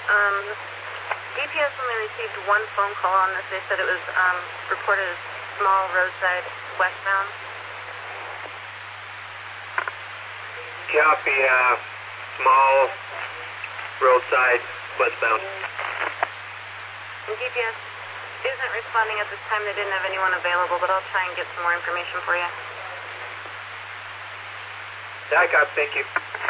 DPS only received one phone call on this. They said it was reported as small roadside westbound. Copy, small roadside westbound. And DPS isn't responding at this time. They didn't have anyone available, but I'll try and get some more information for you. Yeah, I got it. Thank you.